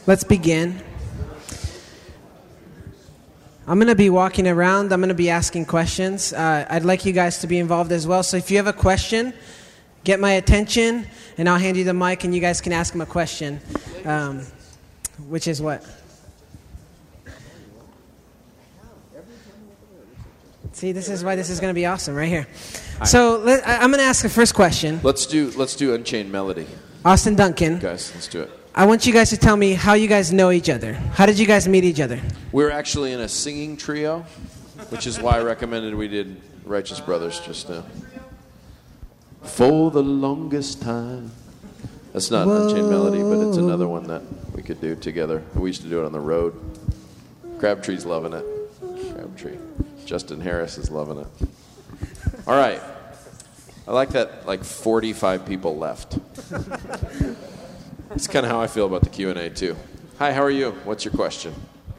Let's begin. I'm going to be walking around. I'm going to be asking questions. I'd like you guys to be involved as well. So if you have a question, get my attention, and I'll hand you the mic, and you guys can ask him a question, which is what? See, this is why this is going to be awesome right here. So I'm going to ask the first question. Let's do Unchained Melody. Austin Duncan. Guys, let's do it. I want you guys to tell me how you guys know each other. How did you guys meet each other? We're actually in a singing trio, which is why I recommended we did Righteous Brothers just now. For the longest time. That's not Unchained Melody, but it's another one that we could do together. We used to do it on the road. Crabtree's loving it. Crabtree. Justin Harris is loving it. All right. I like that, like 45 people left. That's kind of how I feel about the Q&A, too. Hi, how are you? What's your question?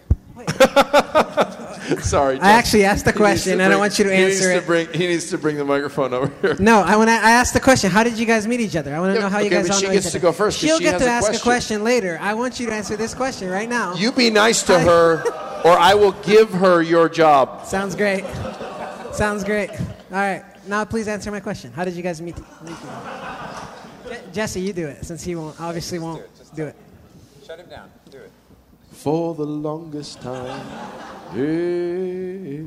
Sorry, Jeff. I actually asked the question, and I want you to answer it. He needs to bring the microphone over here. No, I asked the question. How did you guys meet each other? I want to know how you guys all know each other. She gets to go first. She'll get to ask a question later. I want you to answer this question right now. You be nice to her, or I will give her your job. Sounds great. Sounds great. All right. Now, please answer my question. How did you guys meet? Jesse, you do it, since he obviously won't do it. Shut him down. Do it. For the longest time. Hey.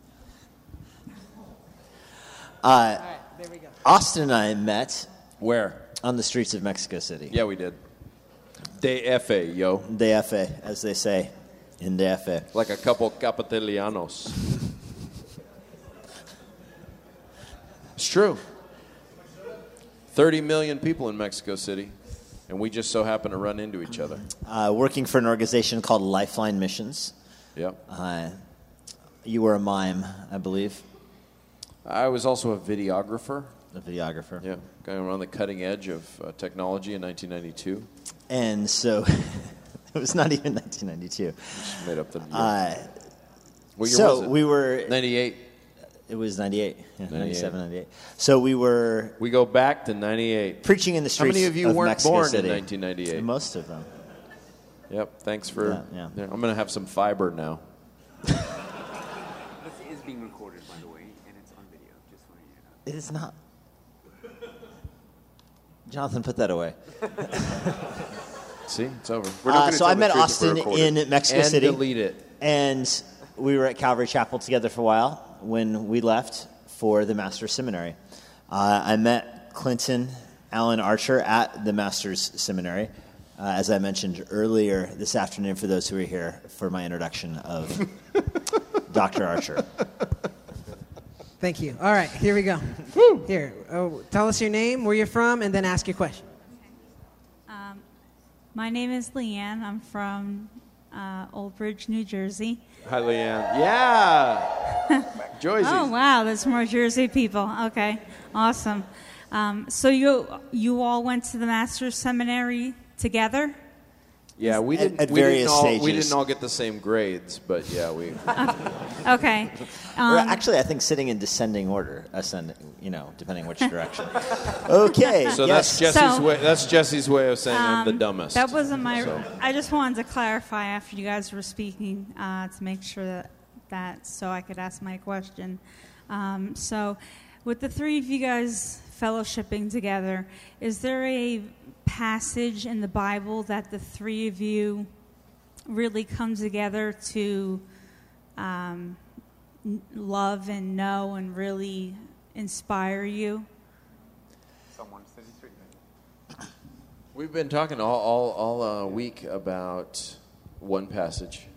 All right, there we go. Austin and I met Where? on the streets of Mexico City. Yeah, we did. DF, yo. DF, as they say in DF. Like a couple capitalianos. It's true. 30 million people in Mexico City, and we just so happen to run into each other. Working for an organization called Lifeline Missions. Yep. You were a mime, I believe. I was also a videographer. A videographer. Yeah, going around the cutting edge of technology in 1992. And so, it was not even 1992. Just made up the year. What year so was it? we were... 98. It was 98. Yeah, 98. 97, 98. So we were... We go back to 98. Preaching in the streets of Mexico City. How many of you weren't born in 1998? Most of them. Yep, thanks for... Yeah. I'm going to have some fiber now. This is being recorded, by the way, and it's on video. Just want you to know. It is not. Jonathan, put that away. See, it's over. So I met Austin in Mexico City. And delete it. And we were at Calvary Chapel together for a while when we left for the Master's Seminary. I met Clinton Allen Archer at the Master's Seminary, as I mentioned earlier this afternoon for those who are here for my introduction of Dr. Archer. Thank you. All right, here we go. Here, tell us your name, where you're from, and then ask your question. My name is Leanne. I'm from Old Bridge, New Jersey. Hi, Leanne. Yeah. Joyzy. Oh, wow, there's more Jersey people. Okay, awesome. So you all went to the Master's Seminary together? Yeah, we didn't. At various stages. We didn't all get the same grades, but yeah, we. Okay. We're actually, I think, sitting in descending order, ascending, depending which direction. Okay. So yes. that's Jesse's way. That's Jesse's way of saying I'm the dumbest. That wasn't my. So. I just wanted to clarify after you guys were speaking to make sure that so I could ask my question. So, with the three of you guys fellowshipping together, is there a passage in the Bible that the three of you really come together to love and know and really inspire you? Someone 33. We've been talking all week about one passage.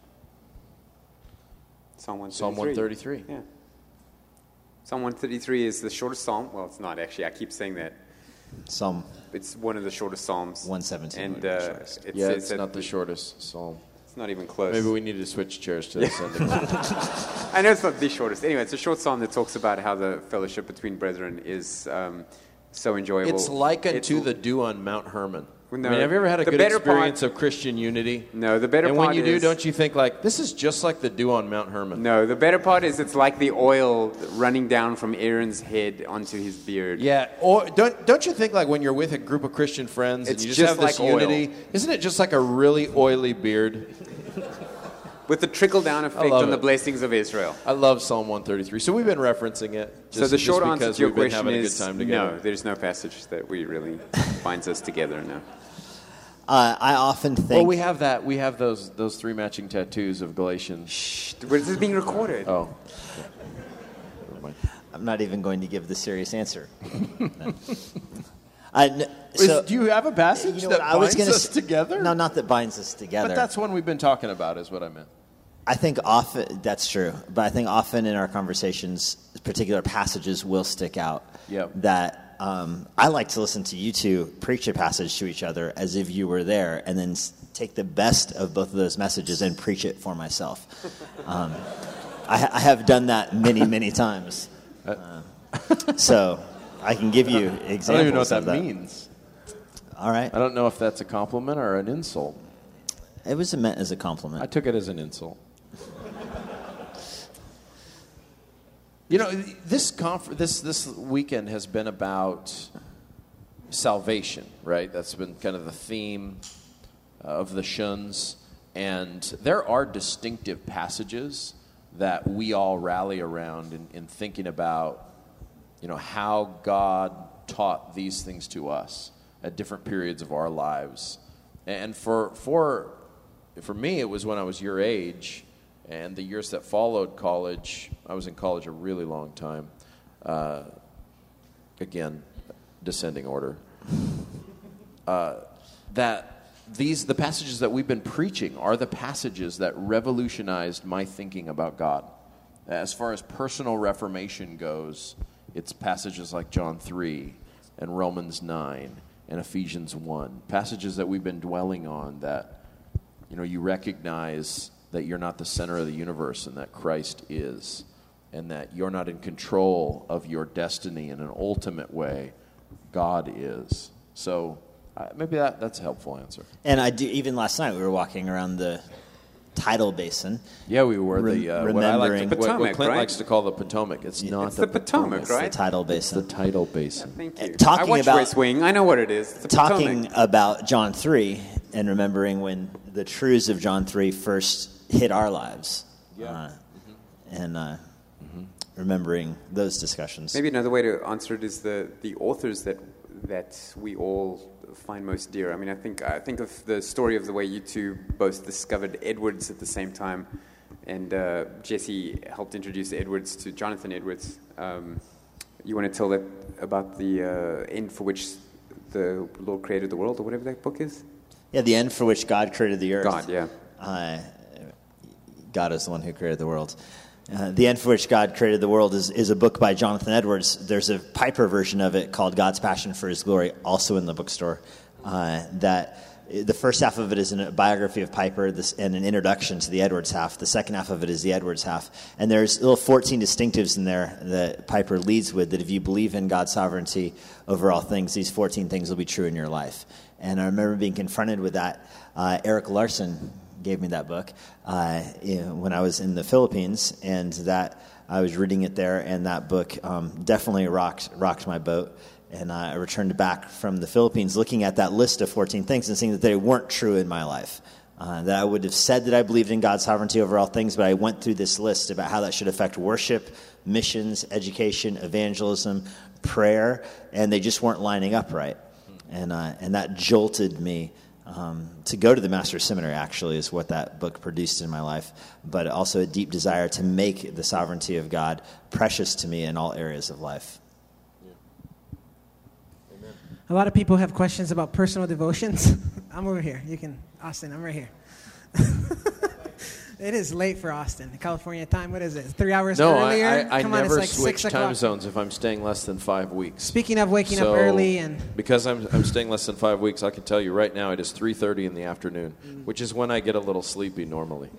Psalm 133. Yeah. Psalm 133 is the shortest psalm. Well, it's not actually. I keep saying that. Psalm. It's one of the shortest psalms. 117. And it's not the shortest psalm. It's not even close. Maybe we need to switch chairs to this ending. I know it's not the shortest. Anyway, it's a short psalm that talks about how the fellowship between brethren is so enjoyable. It's like unto the dew on Mount Hermon. Well, I mean, have you ever had a the good better experience part, of Christian unity? No, the better and part when you do, is, don't you think like, this is just like the dew on Mount Hermon? No, the better part is it's like the oil running down from Aaron's head onto his beard. Yeah, or don't you think like when you're with a group of Christian friends and It's you just just have this like oil. unity, isn't it just like a really oily beard? With the trickle-down effect love on the it. blessings of Israel. I love Psalm 133. So we've been referencing it. So the short answer because to your we've been question having is a good time together. no, there's no passage that we really binds us together, no. I often think. Well, we have that. We have those three matching tattoos of Galatians. Shh, this is being recorded. Oh. Never mind. I'm not even going to give the serious answer. No. Do you have a passage that binds us together? No, not that binds us together. But that's one we've been talking about, is what I meant. I think often, that's true, but I think often in our conversations, particular passages will stick out. Yep. That I like to listen to you two preach a passage to each other as if you were there, and then take the best of both of those messages and preach it for myself. I have done that many, many times. So I can give you examples. I don't even know what of that means. All right. I don't know if that's a compliment or an insult. It was meant as a compliment. I took it as an insult. You know, this weekend has been about salvation, right? That's been kind of the theme of the shuns. And there are distinctive passages that we all rally around in thinking about, you know, how God taught these things to us at different periods of our lives. And for me, it was when I was your age, and the years that followed college. I was in college a really long time. Again, descending order. That the passages that we've been preaching are the passages that revolutionized my thinking about God. As far as personal reformation goes, it's passages like John 3 and Romans 9 and Ephesians 1. Passages that we've been dwelling on that, you know, you recognize that you're not the center of the universe and that Christ is, and that you're not in control of your destiny in an ultimate way. God is. So maybe that's a helpful answer. And I do. Even last night, we were walking around the tidal basin. Yeah, we were what Potomac, Clint right? likes to call the Potomac. It's not the Potomac, It's right? The tidal basin. the tidal basin. Thank you. Talking I watch about- West Wing. I know what it is. It's the Talking Potomac. about John 3 and remembering when the truths of John 3 first hit our lives. Yeah. And remembering those discussions. Maybe another way to answer it is the authors that we all find most dear. I mean, I think of the story of the way you two both discovered Edwards at the same time, and Jesse helped introduce Edwards to Jonathan Edwards. You want to tell that about the end for which the Lord created the world, or whatever that book is? Yeah, the end for which God created the earth. God, yeah. God is the one who created the world. The End for Which God Created the World is a book by Jonathan Edwards. There's a Piper version of it called God's Passion for His Glory, also in the bookstore. That the first half of it is a biography of Piper and an introduction to the Edwards half. The second half of it is the Edwards half. And there's little 14 distinctives in there that Piper leads with, that if you believe in God's sovereignty over all things, these 14 things will be true in your life. And I remember being confronted with that. Eric Larson gave me that book when I was in the Philippines, and that I was reading it there, and that book definitely rocked my boat. And I returned back from the Philippines looking at that list of 14 things and seeing that they weren't true in my life. That I would have said that I believed in God's sovereignty over all things, but I went through this list about how that should affect worship, missions, education, evangelism, prayer, and they just weren't lining up right. And that jolted me. To go to the Master's Seminary, actually, is what that book produced in my life, but also a deep desire to make the sovereignty of God precious to me in all areas of life. Yeah. A lot of people have questions about personal devotions. I'm over here. You can, Austin, I'm right here. It is late for Austin. California time, what is it? 3 hours earlier? I Come on, never it's like switch 6 time o'clock. zones if I'm staying less than 5 weeks. Speaking of waking up early and... Because I'm staying less than 5 weeks, I can tell you right now it is 3:30 in the afternoon, which is when I get a little sleepy normally.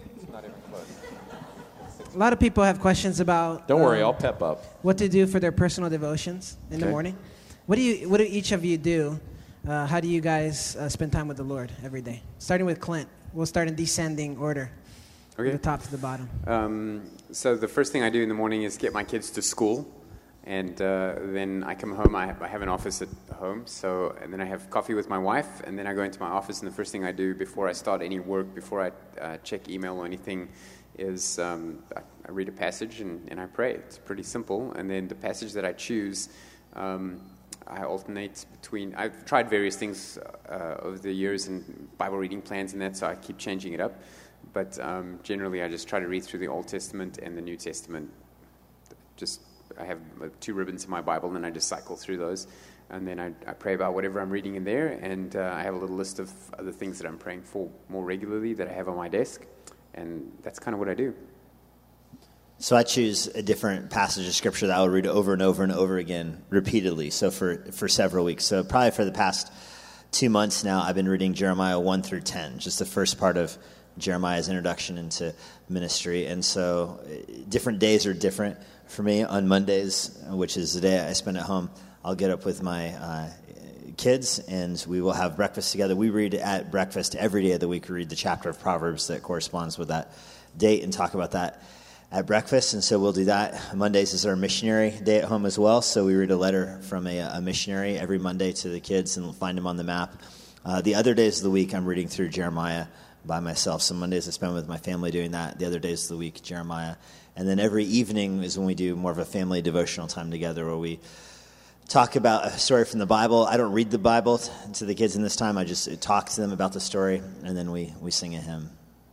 A lot of people have questions about... Don't worry, I'll pep up. What to do for their personal devotions in the Okay. morning. What do each of you do How do you guys spend time with the Lord every day? Starting with Clint. We'll start in descending order, Okay. from the top to the bottom. So the first thing I do in the morning is get my kids to school, and then I come home. I have an office at home, and then I have coffee with my wife, and then I go into my office, and the first thing I do before I start any work, before I check email or anything, is I read a passage and I pray. It's pretty simple, and then the passage that I choose, I alternate between. I've tried various things over the years and Bible reading plans and that, so I keep changing it up. But generally, I just try to read through the Old Testament and the New Testament. I have 2 ribbons in my Bible, and I just cycle through those. And then I pray about whatever I'm reading in there, and I have a little list of other things that I'm praying for more regularly that I have on my desk. And that's kind of what I do. So I choose a different passage of Scripture that I will read over and over and over again repeatedly, so for several weeks. So probably for the past 2 months now, I've been reading Jeremiah 1 through 10, just the first part of Jeremiah's introduction into ministry. And so different days are different for me. On Mondays, which is the day I spend at home, I'll get up with my kids, and we will have breakfast together. We read at breakfast every day of the week. We read the chapter of Proverbs that corresponds with that date and talk about that at breakfast, and so we'll do that. Mondays is our missionary day at home as well, so we read a letter from a missionary every Monday to the kids, and we'll find them on the map. The other days of the week, I'm reading through Jeremiah by myself. Some Mondays I spend with my family doing that. The other days of the week, Jeremiah. And then every evening is when we do more of a family devotional time together, where we talk about a story from the Bible. I don't read the Bible to the kids in this time. I just talk to them about the story, and then we sing a hymn.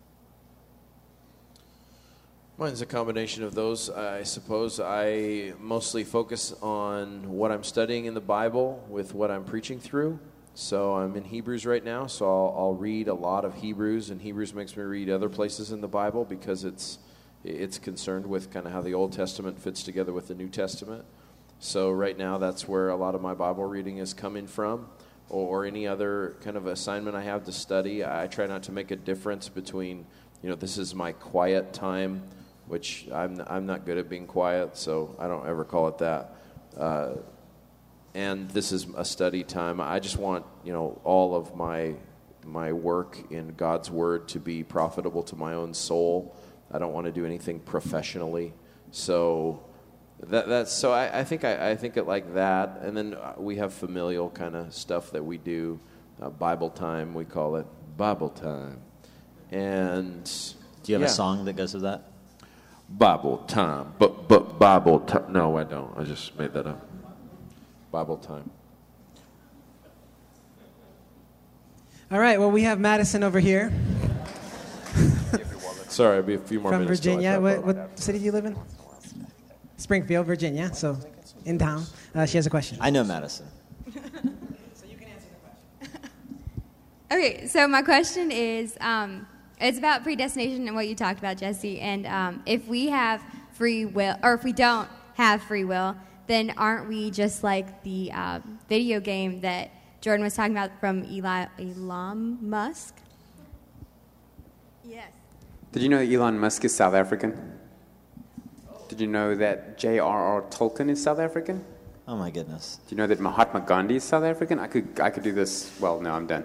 Mine's a combination of those, I suppose. I mostly focus on what I'm studying in the Bible with what I'm preaching through. So I'm in Hebrews right now, so I'll read a lot of Hebrews, and Hebrews makes me read other places in the Bible because it's concerned with kind of how the Old Testament fits together with the New Testament. So right now that's where a lot of my Bible reading is coming from, or any other kind of assignment I have to study. I try not to make a difference between, this is my quiet time, which I'm not good at being quiet, so I don't ever call it that. And this is a study time. I just want, all of my work in God's Word to be profitable to my own soul. I don't want to do anything professionally. So I think it like that. And then we have familial kind of stuff that we do. Bible time, we call it Bible time. And do you have a song that goes with that? Bible time, but Bible time. No, I don't. I just made that up. Bible time. All right, well, we have Madison over here. Sorry, I'll be a few more from minutes. From Virginia. What city do you live in? Springfield, Virginia, so in town. She has a question. I know Madison. So you can answer the question. Okay, so my question is, it's about predestination and what you talked about, Jesse. And if we have free will, or if we don't have free will, then aren't we just like the video game that Jordan was talking about from Elon Musk? Yes. Did you know that Elon Musk is South African? Did you know that J.R.R. Tolkien is South African? Oh my goodness. Do you know that Mahatma Gandhi is South African? I could do this. Well, no, I'm done.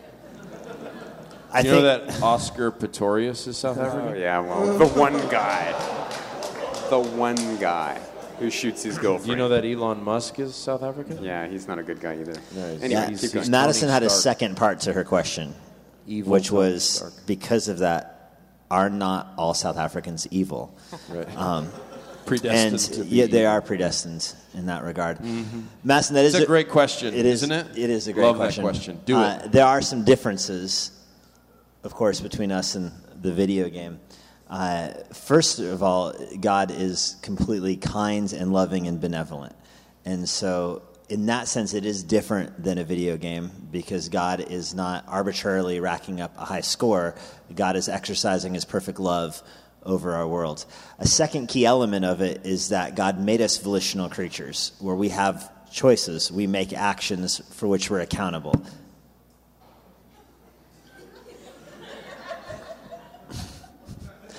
You know that Oscar Pistorius is South African? Oh, yeah, well, the one guy who shoots his girlfriend. Do you know that Elon Musk is South African? Yeah, he's not a good guy either. No, anyway, he's Madison had a second part to her question, evil, which was, because of that, are not all South Africans evil? Right. Predestined to be they are predestined in that regard. Mm-hmm. Madison, that is a great question, isn't it? It is a great Love question. That question. Do it. There are some differences, of course, between us and the video game. First of all, God is completely kind and loving and benevolent. And so in that sense, it is different than a video game because God is not arbitrarily racking up a high score. God is exercising his perfect love over our world. A second key element of it is that God made us volitional creatures where we have choices. We make actions for which we're accountable.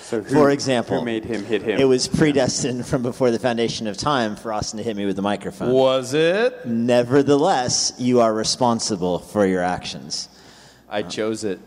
So For example, who made him hit him? it was predestined from before the foundation of time for Austin to hit me with the microphone. Was it? Nevertheless, you are responsible for your actions. I chose it.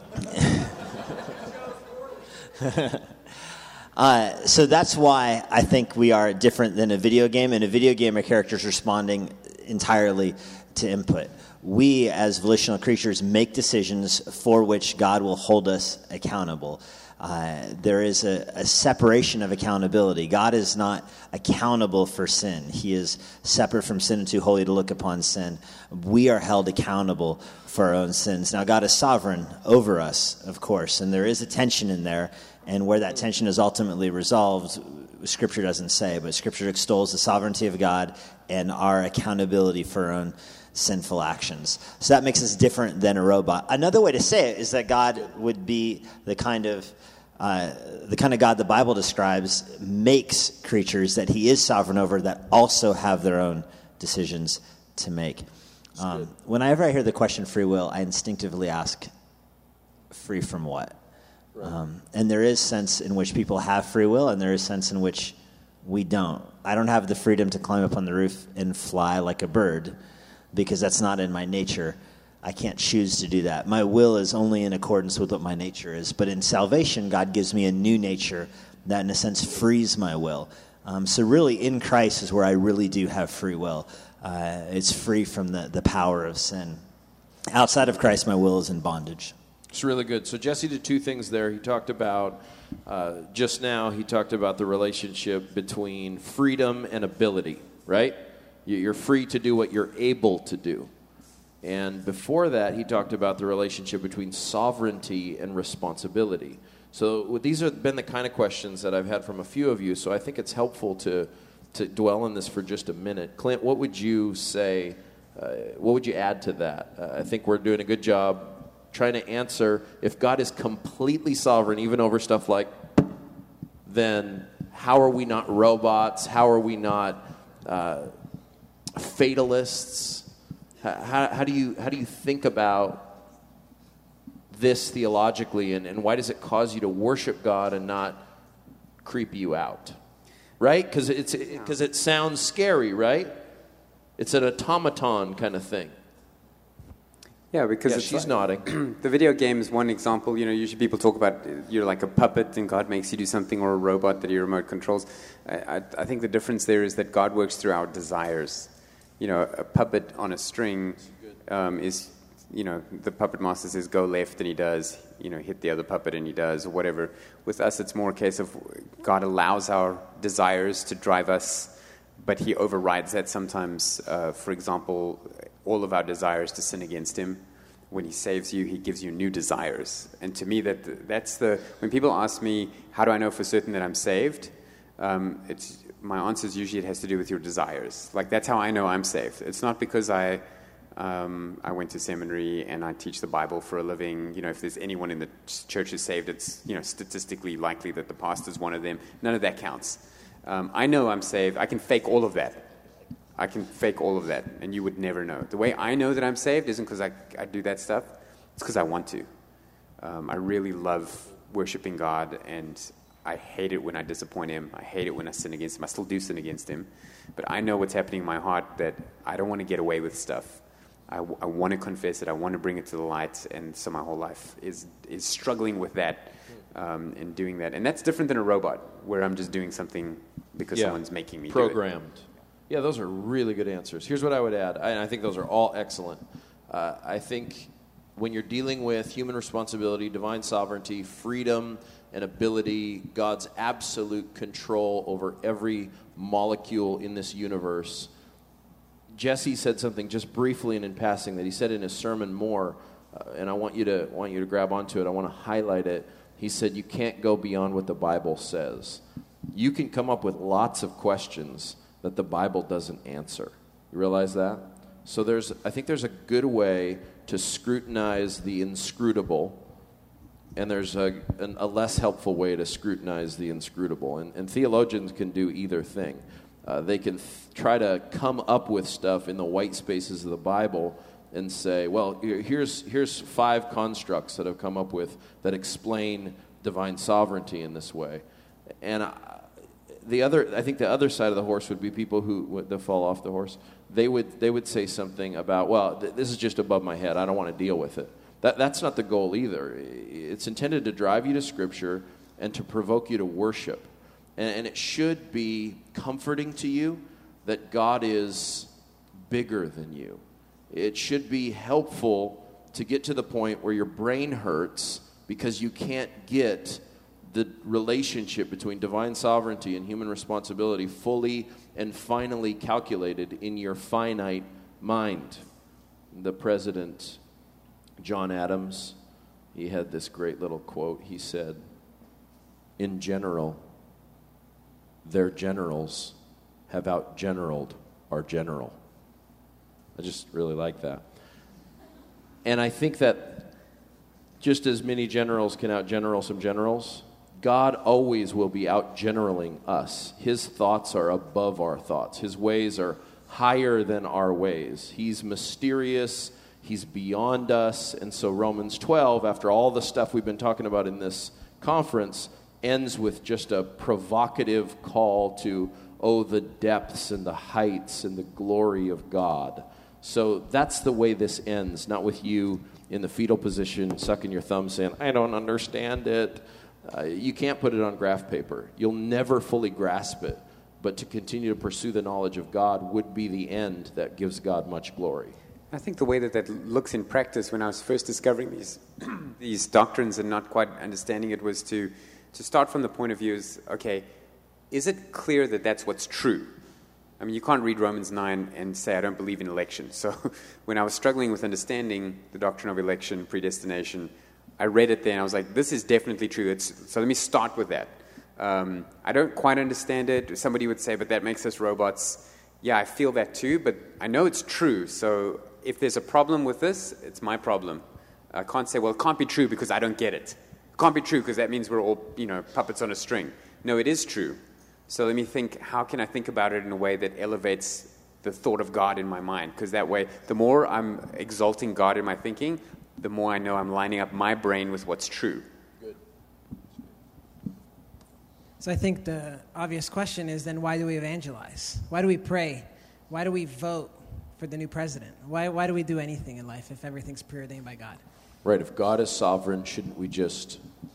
So that's why I think we are different than a video game. In a video game, a character is responding entirely to input. We, as volitional creatures, make decisions for which God will hold us accountable. There is a separation of accountability. God is not accountable for sin. He is separate from sin and too holy to look upon sin. We are held accountable for our own sins. Now, God is sovereign over us, of course, and there is a tension in there. And where that tension is ultimately resolved, Scripture doesn't say, but Scripture extols the sovereignty of God and our accountability for our own sinful actions. So that makes us different than a robot. Another way to say it is that God would be the kind of God the Bible describes makes creatures that he is sovereign over that also have their own decisions to make. Whenever I hear the question free will, I instinctively ask, free from what? Right. And there is sense in which people have free will, and there is sense in which we don't. I don't have the freedom to climb up on the roof and fly like a bird because that's not in my nature. I can't choose to do that. My will is only in accordance with what my nature is. But in salvation, God gives me a new nature that, in a sense, frees my will. So really, in Christ is where I really do have free will. It's free from the power of sin. Outside of Christ, my will is in bondage. It's really good. So Jesse did two things there. He talked about, just now, he talked about the relationship between freedom and ability, right? You're free to do what you're able to do. And before that, he talked about the relationship between sovereignty and responsibility. So these have been the kind of questions that I've had from a few of you, so I think it's helpful to dwell on this for just a minute. Clint, what would you say, what would you add to that? I think we're doing a good job trying to answer, if God is completely sovereign, even over stuff like, then how are we not robots? How are we not fatalists? How do you think about this theologically, and why does it cause you to worship God and not creep you out? Right? Because it sounds scary, right? It's an automaton kind of thing. Yeah, because she's nodding. The video game is one example. You know, usually people talk about you're like a puppet and God makes you do something, or a robot that he remote controls. I think the difference there is that God works through our desires. You know, a puppet on a string is, you know, the puppet master says go left and he does, you know, hit the other puppet and he does, or whatever. With us, it's more a case of God allows our desires to drive us, but he overrides that sometimes. For example, all of our desires to sin against him. When he saves you, he gives you new desires. And to me, that's when people ask me, how do I know for certain that I'm saved? My answer is usually it has to do with your desires. Like, that's how I know I'm saved. It's not because I went to seminary and I teach the Bible for a living. You know, if there's anyone in the church who's saved, it's, you know, statistically likely that the pastor's one of them. None of that counts. I know I'm saved. I can fake all of that. And you would never know. The way I know that I'm saved isn't because I do that stuff. It's because I want to. I really love worshiping God, and I hate it when I disappoint him. I hate it when I sin against him. I still do sin against him. But I know what's happening in my heart, that I don't want to get away with stuff. I want to confess it. I want to bring it to the light. And so my whole life is struggling with that and doing that. And that's different than a robot, where I'm just doing something because someone's making me programmed. Do it. Yeah, those are really good answers. Here's what I would add, and I think those are all excellent. I think when you're dealing with human responsibility, divine sovereignty, freedom and ability, God's absolute control over every molecule in this universe. Jesse said something just briefly and in passing that he said in his sermon more, and I want you to grab onto it. I want to highlight it. He said, you can't go beyond what the Bible says. You can come up with lots of questions that the Bible doesn't answer. You realize that? So I think there's a good way to scrutinize the inscrutable, and there's a less helpful way to scrutinize the inscrutable. And theologians can do either thing. They can try to come up with stuff in the white spaces of the Bible and say, well, here's 5 constructs that I've come up with that explain divine sovereignty in this way. And I think the other side of the horse would be people who that fall off the horse. They would say something about, well, this is just above my head. I don't want to deal with it. That's not the goal either. It's intended to drive you to Scripture and to provoke you to worship. And it should be comforting to you that God is bigger than you. It should be helpful to get to the point where your brain hurts because you can't get the relationship between divine sovereignty and human responsibility fully and finally calculated in your finite mind. The president, John Adams, he had this great little quote. He said, "In general, their generals have out-generaled our general." I just really like that. And I think that just as many generals can out-general some generals, God always will be out-generaling us. His thoughts are above our thoughts. His ways are higher than our ways. He's mysterious. He's beyond us. And so Romans 12, after all the stuff we've been talking about in this conference, ends with just a provocative call to, oh, the depths and the heights and the glory of God. So that's the way this ends, not with you in the fetal position, sucking your thumb, saying, I don't understand it. You can't put it on graph paper. You'll never fully grasp it. But to continue to pursue the knowledge of God would be the end that gives God much glory. I think the way that looks in practice when I was first discovering these doctrines and not quite understanding it was to start from the point of view is, okay, is it clear that that's what's true? I mean, you can't read Romans 9 and say, I don't believe in election. So when I was struggling with understanding the doctrine of election, predestination, I read it there and I was like, this is definitely true. So let me start with that. I don't quite understand it. Somebody would say, but that makes us robots. Yeah, I feel that too, but I know it's true. So if there's a problem with this, it's my problem. I can't say, well, it can't be true because I don't get it. It can't be true because that means we're all, puppets on a string. No, it is true. So let me think, how can I think about it in a way that elevates the thought of God in my mind? Because that way, the more I'm exalting God in my thinking, the more I know I'm lining up my brain with what's true. Good. So I think the obvious question is then why do we evangelize? Why do we pray? Why do we vote for the new president? Why do we do anything in life if everything's preordained by God? Right, if God is sovereign, shouldn't we just,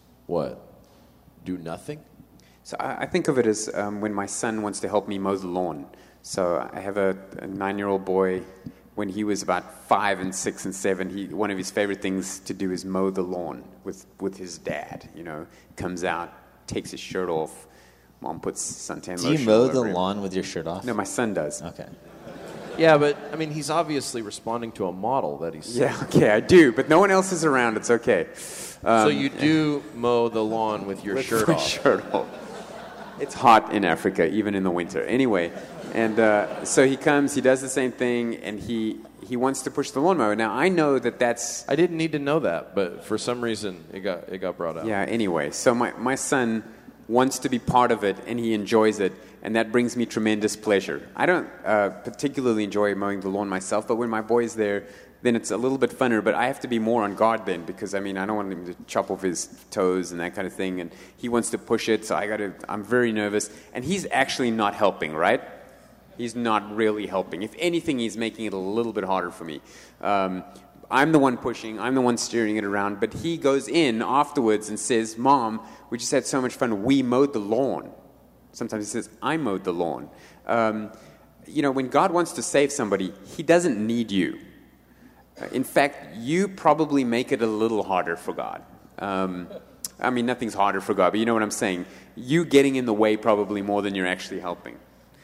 do nothing? So I think of it as when my son wants to help me mow the lawn. So I have a 9-year-old boy. When he was about 5 and 6 and 7, one of his favorite things to do is mow the lawn with his dad. Comes out, takes his shirt off. Mom puts suntan lotion. Do you mow the lawn with your shirt off? No, my son does. Okay. Yeah, but he's obviously responding to a model that he's. Yeah, okay, I do, but no one else is around. It's okay. So you do mow the lawn with your shirt off. Shirt off. It's hot in Africa, even in the winter. Anyway, and so he comes, he does the same thing, and he wants to push the lawnmower. Now, I know that's... I didn't need to know that, but for some reason, it got brought up. Yeah, anyway, so my son wants to be part of it, and he enjoys it, and that brings me tremendous pleasure. I don't particularly enjoy mowing the lawn myself, but when my boy's there, then it's a little bit funner, but I have to be more on guard then because, I don't want him to chop off his toes and that kind of thing, and he wants to push it, so I'm very nervous, and he's actually not helping, right? He's not really helping. If anything, he's making it a little bit harder for me. I'm the one pushing, I'm the one steering it around, but he goes in afterwards and says, Mom, we just had so much fun, we mowed the lawn. Sometimes he says, I mowed the lawn. When God wants to save somebody, he doesn't need you. In fact, you probably make it a little harder for God. Nothing's harder for God, but you know what I'm saying. You getting in the way probably more than you're actually helping.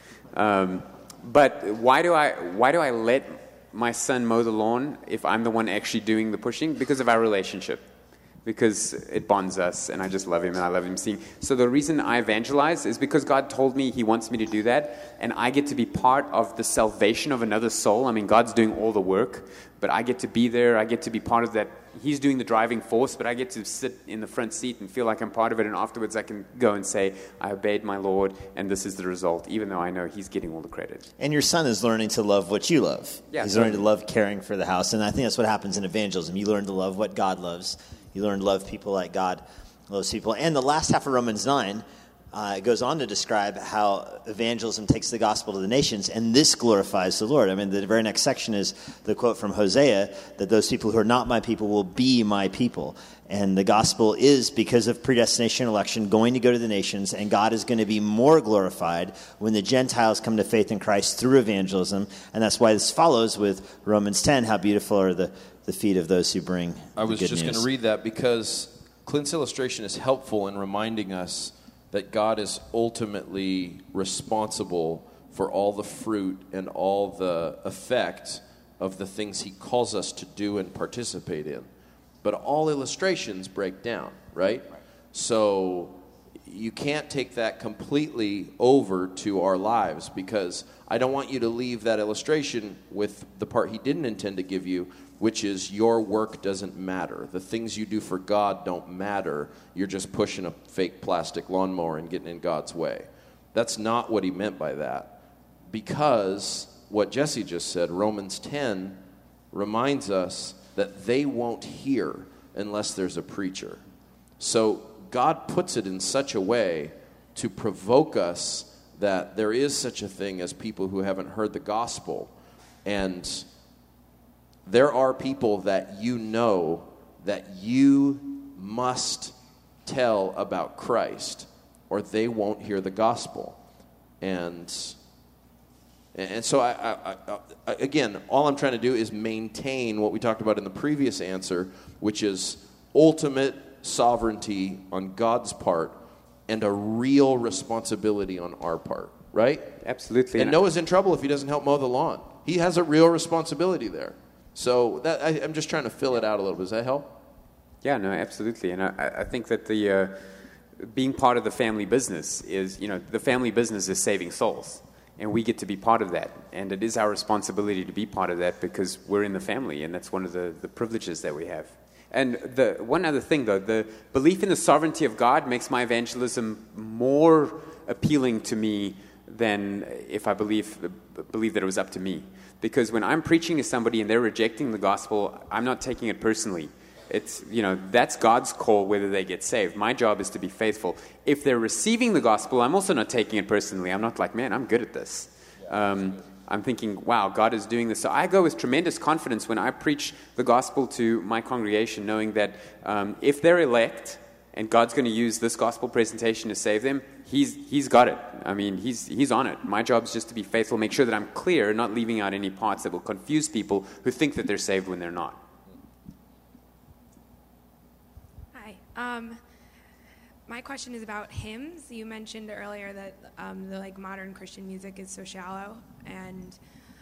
But why do I let my son mow the lawn if I'm the one actually doing the pushing? Because of our relationship. Because it bonds us, and I just love him, and I love him seeing. So the reason I evangelize is because God told me he wants me to do that, and I get to be part of the salvation of another soul. God's doing all the work, but I get to be there. I get to be part of that he's doing the driving force, but I get to sit in the front seat and feel like I'm part of it, and afterwards I can go and say, I obeyed my Lord, and this is the result, even though I know he's getting all the credit. And your son is learning to love what you love. Yeah, He's learning to love caring for the house. And I think that's what happens in evangelism. You learn to love what God loves. You learn to love people like God loves people. And the last half of Romans 9 goes on to describe how evangelism takes the gospel to the nations, and this glorifies the Lord. I mean, the very next section is the quote from Hosea, that those people who are not my people will be my people. And the gospel is, because of predestination and election, going to go to the nations, and God is going to be more glorified when the Gentiles come to faith in Christ through evangelism. And that's why this follows with Romans 10, how beautiful are the feet of those who bring I was the good just going news. to read that because Clint's illustration is helpful in reminding us that God is ultimately responsible for all the fruit and all the effect of the things he calls us to do and participate in. But all illustrations break down, right? So you can't take that completely over to our lives, because I don't want you to leave that illustration with the part he didn't intend to give you, which is your work doesn't matter. The things you do for God don't matter. You're just pushing a fake plastic lawnmower and getting in God's way. That's not what he meant by that. Because what Jesse just said, Romans 10 reminds us that they won't hear unless there's a preacher. So God puts it in such a way to provoke us that there is such a thing as people who haven't heard the gospel. And there are people that you know that you must tell about Christ, or they won't hear the gospel. And so, I again, all I'm trying to do is maintain what we talked about in the previous answer, which is ultimate sovereignty on God's part and a real responsibility on our part, right? Absolutely. And Noah's in trouble if he doesn't help mow the lawn. He has a real responsibility there. So I'm just trying to fill it out a little bit. Does that help? Yeah, no, absolutely. And I think that the being part of the family business is, the family business is saving souls. And we get to be part of that. And it is our responsibility to be part of that because we're in the family, and that's one of the privileges that we have. And the one other thing, though, the belief in the sovereignty of God makes my evangelism more appealing to me than if I believe that it was up to me. Because when I'm preaching to somebody and they're rejecting the gospel, I'm not taking it personally. It's, that's God's call whether they get saved. My job is to be faithful. If they're receiving the gospel, I'm also not taking it personally. I'm not like, man, I'm good at this. I'm thinking, wow, God is doing this. So I go with tremendous confidence when I preach the gospel to my congregation, knowing that if they're elect and God's going to use this gospel presentation to save them, He's got it. I mean, he's on it. My job is just to be faithful, make sure that I'm clear, not leaving out any parts that will confuse people who think that they're saved when they're not. Hi. My question is about hymns. You mentioned earlier that the modern Christian music is so shallow, and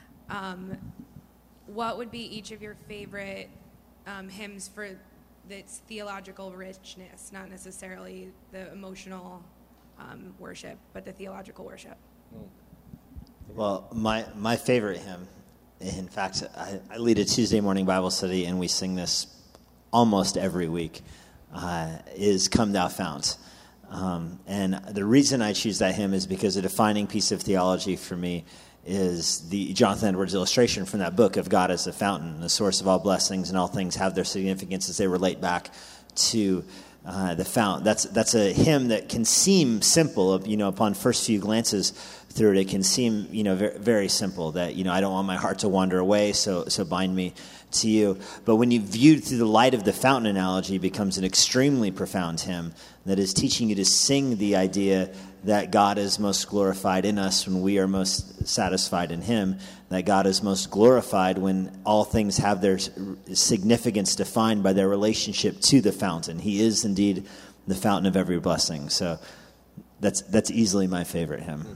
what would be each of your favorite hymns for its theological richness, not necessarily the emotional worship, but the theological worship? Well, my favorite hymn, in fact, I lead a Tuesday morning Bible study, and we sing this almost every week, is Come Thou Fount. And the reason I choose that hymn is because a defining piece of theology for me is the Jonathan Edwards illustration from that book of God as a fountain, the source of all blessings, and all things have their significance as they relate back to the fount. That's a hymn that can seem simple. Upon first few glances through it can seem very, very simple. That I don't want my heart to wander away, so bind me to you. But when you viewed through the light of the fountain analogy, it becomes an extremely profound hymn that is teaching you to sing the idea that God is most glorified in us when we are most satisfied in Him, that God is most glorified when all things have their significance defined by their relationship to the fountain. He is indeed the fountain of every blessing. So that's easily my favorite hymn.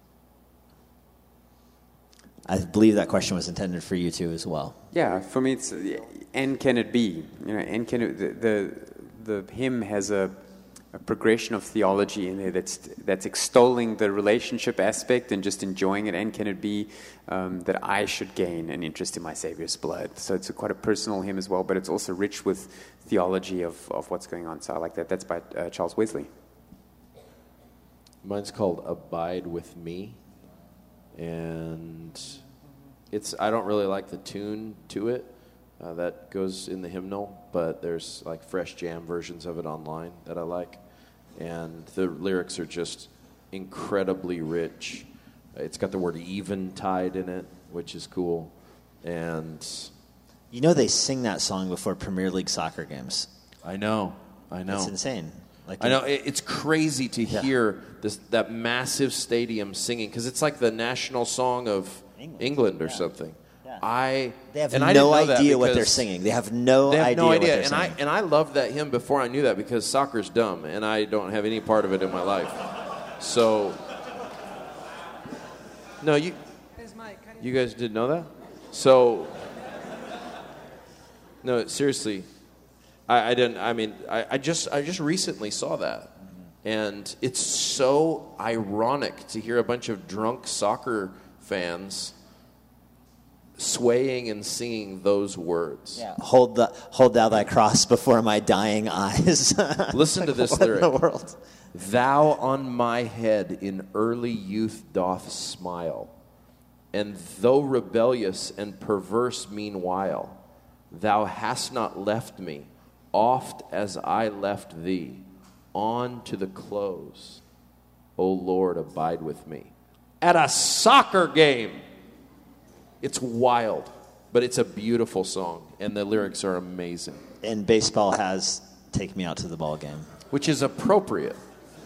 I believe that question was intended for you too as well. Yeah, for me it's, and can it be? And can it, the hymn has a progression of theology in there that's extolling the relationship aspect and just enjoying it? And can it be that I should gain an interest in my Savior's blood? So it's quite a personal hymn as well, but it's also rich with theology of what's going on. So I like that. That's by Charles Wesley. Mine's called Abide With Me. And I don't really like the tune to it that goes in the hymnal, but there's like fresh jam versions of it online that I like. And the lyrics are just incredibly rich. It's got the word eventide in it, which is cool. And You know they sing that song before Premier League soccer games. I know. It's insane. I know. It's crazy to hear that massive stadium singing, because it's like the national song of England or something. Yeah. They have no no idea what they're singing. They have no idea what they're singing. And I loved that hymn before I knew that, because soccer's dumb, and I don't have any part of it in my life. So, no, you guys didn't know that? So, no, seriously, I didn't. I mean, I just recently saw that, and it's so ironic to hear a bunch of drunk soccer fans swaying and singing those words. Yeah. Hold thou thy cross before my dying eyes. Listen to this what lyric. In the world? Thou on my head in early youth doth smile, and though rebellious and perverse meanwhile, thou hast not left me, oft as I left thee, on to the close. O Lord, abide with me. At a soccer game. It's wild, but it's a beautiful song, and the lyrics are amazing. And baseball has Take Me Out to the Ball Game. Which is appropriate.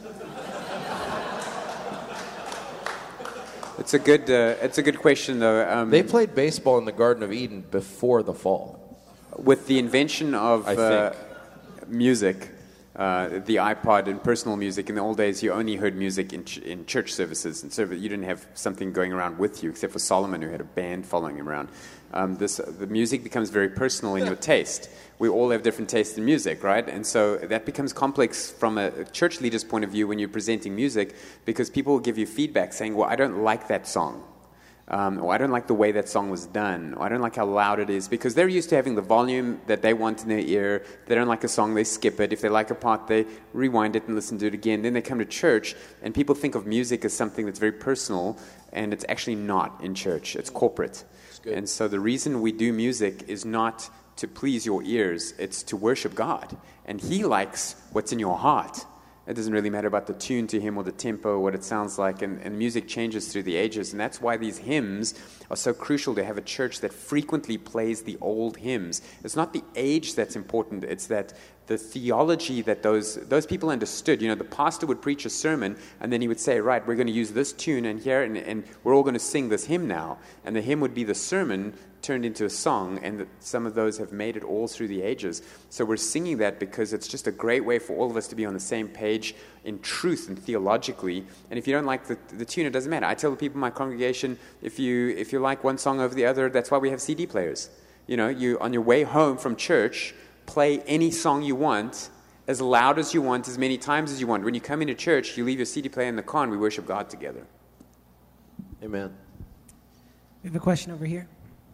It's a good question, though. They played baseball in the Garden of Eden before the fall. With the invention of I think. music, the iPod and personal music, in the old days you only heard music in church services, and so you didn't have something going around with you, except for Solomon, who had a band following him around. The music becomes very personal in your taste. We all have different tastes in music, right? And so that becomes complex from a church leader's point of view when you're presenting music, because people will give you feedback saying, well, I don't like that song. Or I don't like the way that song was done, or I don't like how loud it is, because they're used to having the volume that they want in their ear. They don't like a song, they skip it. If they like a part, they rewind it and listen to it again. Then they come to church, and people think of music as something that's very personal, and it's actually not in church. It's corporate. And so the reason we do music is not to please your ears, it's to worship God. And He likes what's in your heart. It doesn't really matter about the tune to Him or the tempo, what it sounds like, and music changes through the ages, and that's why these hymns are so crucial to have a church that frequently plays the old hymns. It's not the age that's important, it's that the theology that those people understood. You know, the pastor would preach a sermon, and then he would say, right, we're going to use this tune and here, and we're all going to sing this hymn now, and the hymn would be the sermon turned into a song, and some of those have made it all through the ages. So we're singing that because it's just a great way for all of us to be on the same page in truth and theologically. And if you don't like the tune, it doesn't matter. I tell the people in my congregation, if you like one song over the other, that's why we have CD players. You know, you on your way home from church, play any song you want, as loud as you want, as many times as you want. When you come into church, you leave your CD player in the car and we worship God together. Amen. We have a question over here.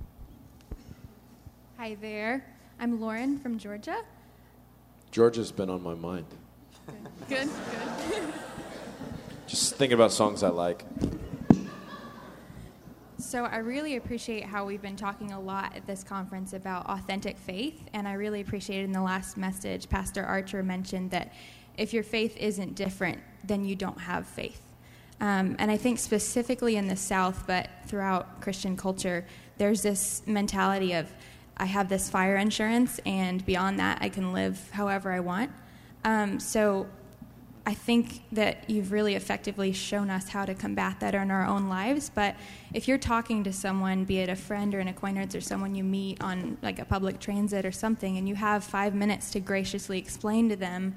Hi there. I'm Lauren from Georgia. Georgia's been on my mind. Good. Just thinking about songs I like. So I really appreciate how we've been talking a lot at this conference about authentic faith, and I really appreciated in the last message, Pastor Archer mentioned that if your faith isn't different, then you don't have faith. And I think specifically in the South, but throughout Christian culture, there's this mentality of, I have this fire insurance, and beyond that, I can live however I want. So I think that you've really effectively shown us how to combat that in our own lives. But if you're talking to someone, be it a friend or an acquaintance or someone you meet on like a public transit or something, and you have 5 minutes to graciously explain to them,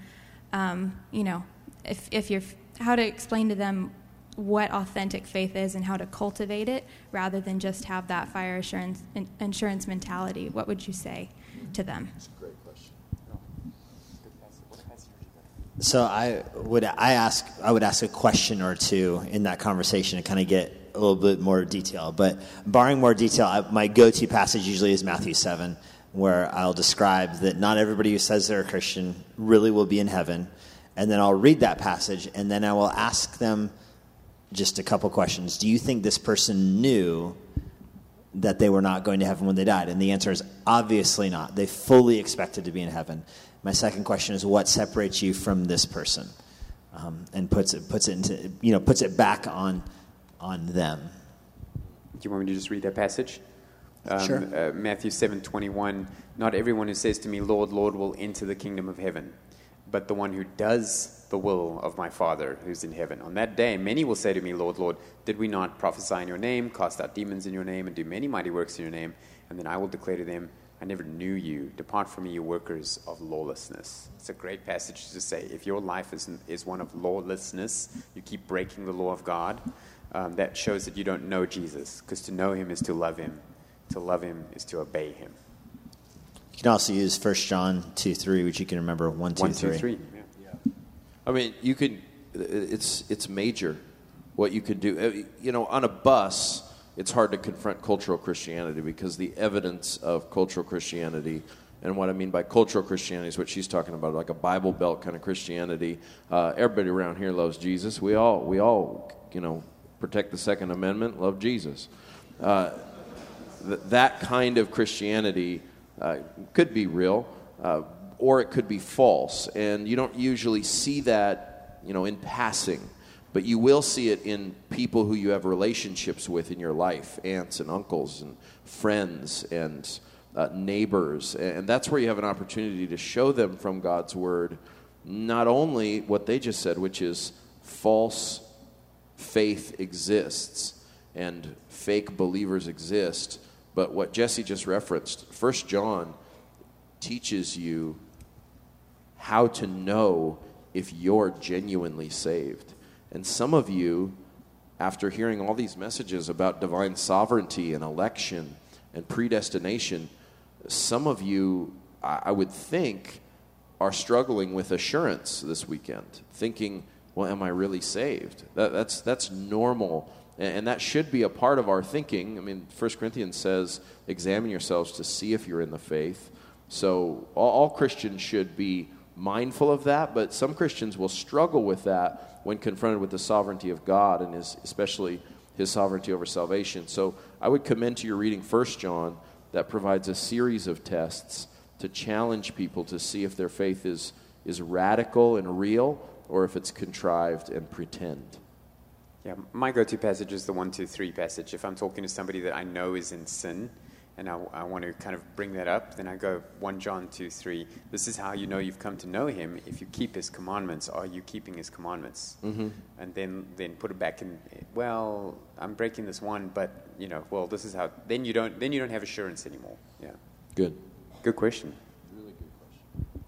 how to explain to them what authentic faith is and how to cultivate it rather than just have that fire insurance mentality, what would you say to them? That's a great question. So I would ask a question or two in that conversation to kind of get a little bit more detail. But barring more detail, my go-to passage usually is Matthew 7, where I'll describe that not everybody who says they're a Christian really will be in heaven. And then I'll read that passage, and then I will ask them just a couple questions. Do you think this person knew that they were not going to heaven when they died? And the answer is obviously not. They fully expected to be in heaven. My second question is, what separates you from this person? And puts it back on them. Do you want me to just read that passage? Sure. Matthew 7:21. Not everyone who says to me, Lord, Lord, will enter the kingdom of heaven, but the one who does the will of my Father who's in heaven. On that day, many will say to me, Lord, Lord, did we not prophesy in your name, cast out demons in your name, and do many mighty works in your name? And then I will declare to them, I never knew you. Depart from me, you workers of lawlessness. It's a great passage to say. If your life is one of lawlessness, you keep breaking the law of God, that shows that you don't know Jesus, because to know him is to love him. To love him is to obey him. You can also use 1 John 2:3, which you can remember 1, 2, 3. 1, 2, 3. Yeah. I mean, you could. It's major what you could do. On a bus, it's hard to confront cultural Christianity because the evidence of cultural Christianity, and what I mean by cultural Christianity is what she's talking about, like a Bible Belt kind of Christianity. Everybody around here loves Jesus. We all, protect the Second Amendment, love Jesus. That kind of Christianity could be real, or it could be false, and you don't usually see that, in passing. But you will see it in people who you have relationships with in your life, aunts and uncles and friends and neighbors. And that's where you have an opportunity to show them from God's Word not only what they just said, which is false faith exists and fake believers exist, but what Jesse just referenced. 1 John teaches you how to know if you're genuinely saved. And some of you, after hearing all these messages about divine sovereignty and election and predestination, some of you, I would think, are struggling with assurance this weekend, thinking, well, am I really saved? That's normal, and that should be a part of our thinking. I mean, 1 Corinthians says, examine yourselves to see if you're in the faith. So all Christians should be mindful of that, but some Christians will struggle with that when confronted with the sovereignty of God and especially his sovereignty over salvation. So I would commend to your reading 1 John that provides a series of tests to challenge people to see if their faith is radical and real or if it's contrived and pretend. Yeah, my go-to passage is the 1, 2, 3 passage. If I'm talking to somebody that I know is in sin, and I want to kind of bring that up, then I go 1 John 2, 3. This is how you know you've come to know him. If you keep his commandments, are you keeping his commandments? Mm-hmm. And then put it back in, well, I'm breaking this one, but, this is how, then you don't have assurance anymore. Yeah. Good question. Really good question.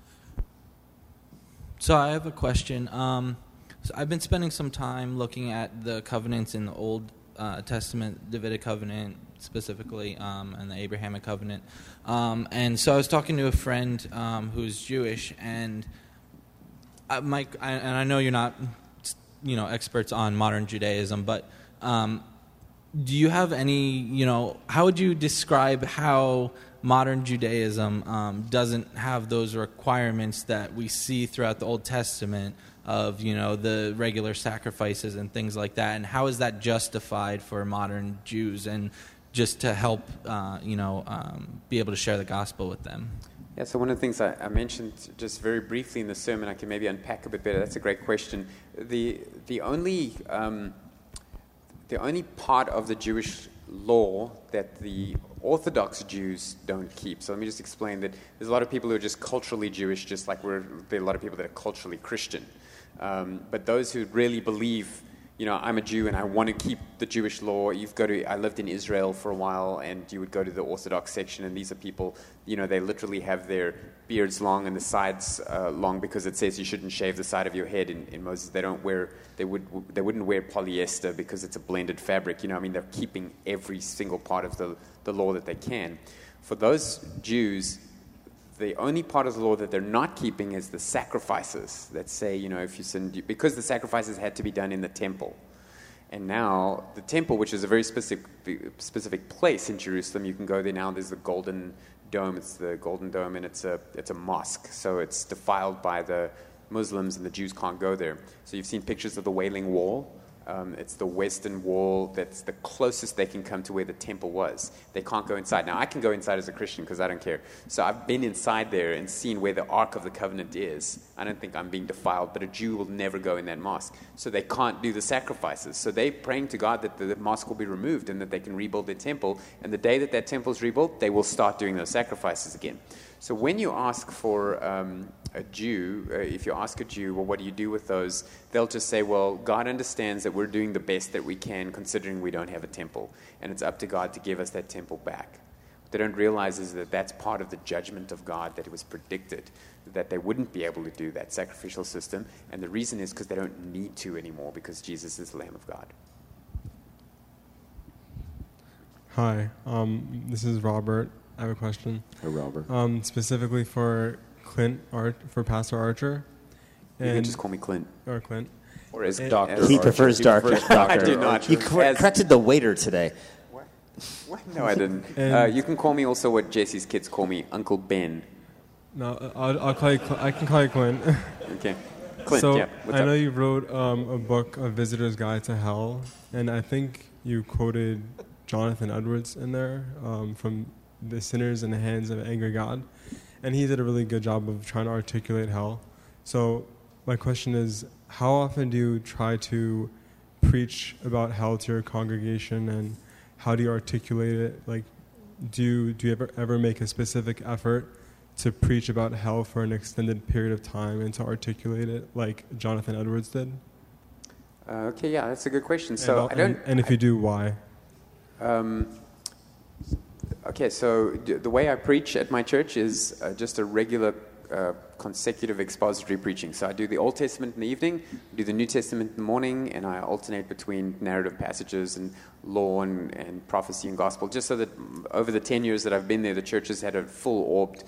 So I have a question. So I've been spending some time looking at the covenants in the Old Testament, Davidic covenant specifically, and the Abrahamic covenant. And so I was talking to a friend who's Jewish, and Mike, and I know you're not, experts on modern Judaism, but do you have any, how would you describe how modern Judaism doesn't have those requirements that we see throughout the Old Testament of, the regular sacrifices and things like that, and how is that justified for modern Jews and just to help, be able to share the gospel with them? Yeah, so one of the things I mentioned just very briefly in the sermon, I can maybe unpack a bit better. That's a great question. The only part of the Jewish law that the Orthodox Jews don't keep. So let me just explain that there's a lot of people who are just culturally Jewish, just like there are a lot of people that are culturally Christian. But those who really believe, I'm a Jew and I want to keep the Jewish law. I lived in Israel for a while, and you would go to the Orthodox section, and these are people, they literally have their beards long and the sides long because it says you shouldn't shave the side of your head in Moses. They wouldn't wear polyester because it's a blended fabric. They're keeping every single part of the law that they can. For those Jews, the only part of the law that they're not keeping is the sacrifices that say, if you sin, because the sacrifices had to be done in the temple. And now the temple, which is a very specific place in Jerusalem, you can go there now. There's the Golden Dome. It's the Golden Dome, and it's a mosque. So it's defiled by the Muslims, and the Jews can't go there. So you've seen pictures of the Wailing Wall. It's the western wall that's the closest they can come to where the temple was. They can't go inside. Now, I can go inside as a Christian because I don't care. So I've been inside there and seen where the Ark of the Covenant is. I don't think I'm being defiled, but a Jew will never go in that mosque. So they can't do the sacrifices. So they're praying to God that the mosque will be removed and that they can rebuild their temple. And the day that temple is rebuilt, they will start doing those sacrifices again. So when you ask for a Jew, if you ask a Jew, well, what do you do with those? They'll just say, well, God understands that we're doing the best that we can considering we don't have a temple. And it's up to God to give us that temple back. What they don't realize is that that's part of the judgment of God, that it was predicted that they wouldn't be able to do that sacrificial system. And the reason is because they don't need to anymore, because Jesus is the Lamb of God. Hi, this is Robert. I have a question. Hey, Robert. Specifically for for Pastor Archer. You can just call me Clint. Or Clint. Or as And Dr. he Archer. prefers Doctor. I do not. You corrected the waiter today. What? No, I didn't. You can call me also what Jesse's kids call me, Uncle Ben. No, I'll call you. I can call you Clint. Okay. Clint, so yeah. What's I know up? you wrote a book, A Visitor's Guide to Hell, and I think you quoted Jonathan Edwards in there from The Sinners in the Hands of an Angry God, and he did a really good job of trying to articulate hell. So my question is, how often do you try to preach about hell to your congregation, and how do you articulate it? Like, do you ever make a specific effort to preach about hell for an extended period of time and to articulate it like Jonathan Edwards did? Okay, yeah, that's a good question. And if you do, why? Okay, so the way I preach at my church is just a regular consecutive expository preaching. So I do the Old Testament in the evening, do the New Testament in the morning, and I alternate between narrative passages and law and prophecy and gospel, just so that over the 10 years that I've been there, the church has had a full-orbed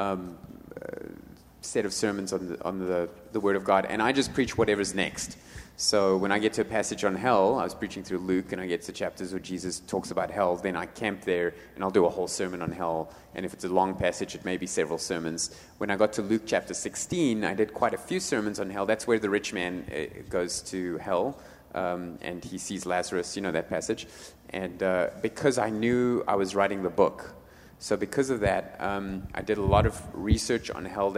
set of sermons on the Word of God, and I just preach whatever's next. So when I get to a passage on hell, I was preaching through Luke, and I get to chapters where Jesus talks about hell, then I camp there, and I'll do a whole sermon on hell. And if it's a long passage, it may be several sermons. When I got to Luke chapter 16, I did quite a few sermons on hell. That's where the rich man goes to hell, and he sees Lazarus, you know that passage. And because I knew I was writing the book, so because of that, I did a lot of research on hell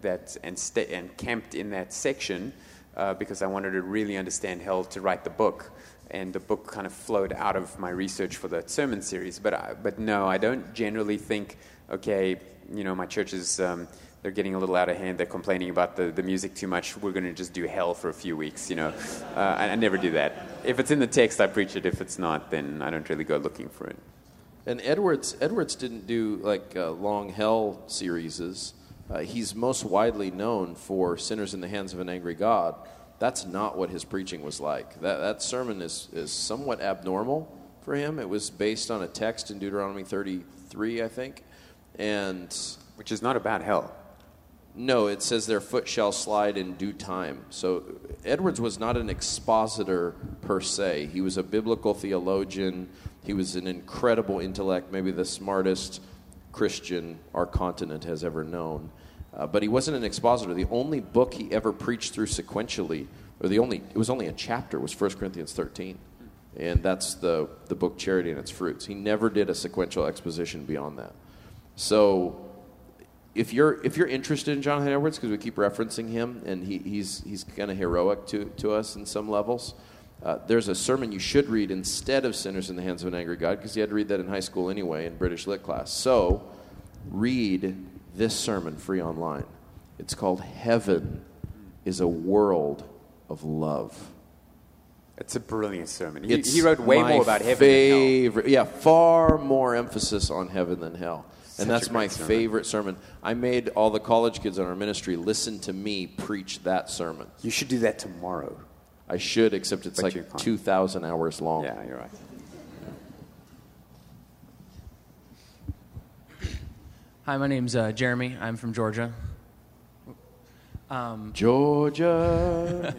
and camped in that section, because I wanted to really understand hell to write the book, and the book kind of flowed out of my research for the sermon series. But no, I don't generally think, okay, my church is they're getting a little out of hand. They're complaining about the music too much. We're going to just do hell for a few weeks. I never do that. If it's in the text, I preach it. If it's not, then I don't really go looking for it. And Edwards didn't do long hell series. He's most widely known for Sinners in the Hands of an Angry God. That's not what his preaching was like. That sermon is somewhat abnormal for him. It was based on a text in Deuteronomy 33, I think. Which is not about hell. No, it says their foot shall slide in due time. So Edwards was not an expositor per se. He was a biblical theologian. He was an incredible intellect, maybe the smartest Christian our continent has ever known. But he wasn't an expositor. The only book he ever preached through sequentially, it was only a chapter, was 1 Corinthians 13. And that's the book Charity and Its Fruits. He never did a sequential exposition beyond that. So if you're interested in Jonathan Edwards, because we keep referencing him, and he's kind of heroic to us in some levels, there's a sermon you should read instead of Sinners in the Hands of an Angry God, because you had to read that in high school anyway in British Lit class. So read this sermon free online. It's called Heaven is a World of Love. It's a brilliant sermon. He wrote way more about heaven than hell. Yeah, far more emphasis on heaven than hell. And that's my sermon. favorite sermon. I made all the college kids on our ministry listen to me preach that sermon. You should do that tomorrow. I should, except it's But like 2,000 hours long. Yeah, you're right. Hi, my name's Jeremy. I'm from Georgia. Georgia.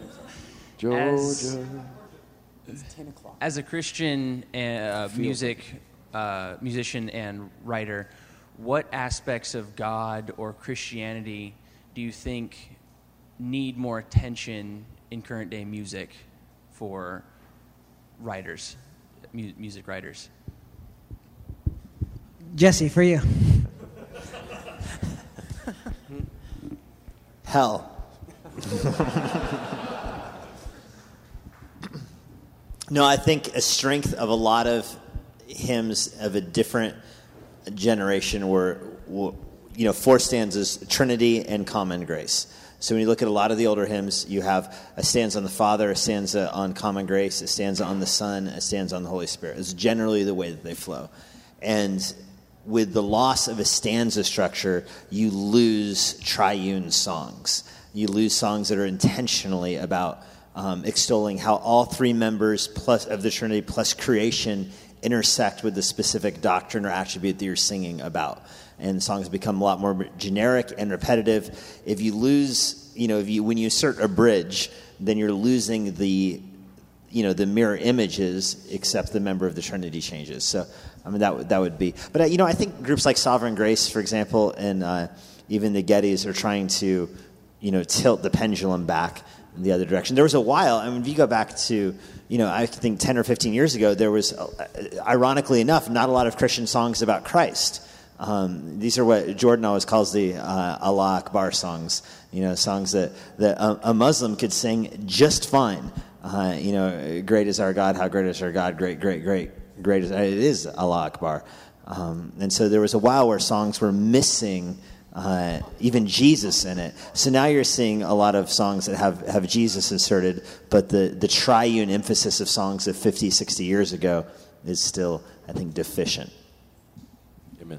As a Christian musician and writer, what aspects of God or Christianity do you think need more attention in current day music for writers, music writers? Jesse, for you. Hell. No, I think a strength of a lot of hymns of a different generation were, four stanzas, Trinity and Common Grace. So when you look at a lot of the older hymns, you have a stanza on the Father, a stanza on Common Grace, a stanza on the Son, a stanza on the Holy Spirit. It's generally the way that they flow. And with the loss of a stanza structure, you lose triune songs. You lose songs that are intentionally about extolling how all three members plus of the Trinity plus creation intersect with the specific doctrine or attribute that you're singing about. And songs become a lot more generic and repetitive. If you lose, when you insert a bridge, then you're losing the mirror images, except the member of the Trinity changes. So, that would be. But I think groups like Sovereign Grace, for example, and even the Gettys are trying to, tilt the pendulum back in the other direction. There was a while. If you go back to, I think 10 or 15 years ago, there was, ironically enough, not a lot of Christian songs about Christ. These are what Jordan always calls the Allah Akbar songs. Songs that a Muslim could sing just fine. Great is our God, how great is our God, great, great, great. Great it is Allah Akbar. And so there was a while where songs were missing even Jesus in it. So now you're seeing a lot of songs that have Jesus inserted, but the triune emphasis of songs of 50, 60 years ago is still, I think, deficient. Amen.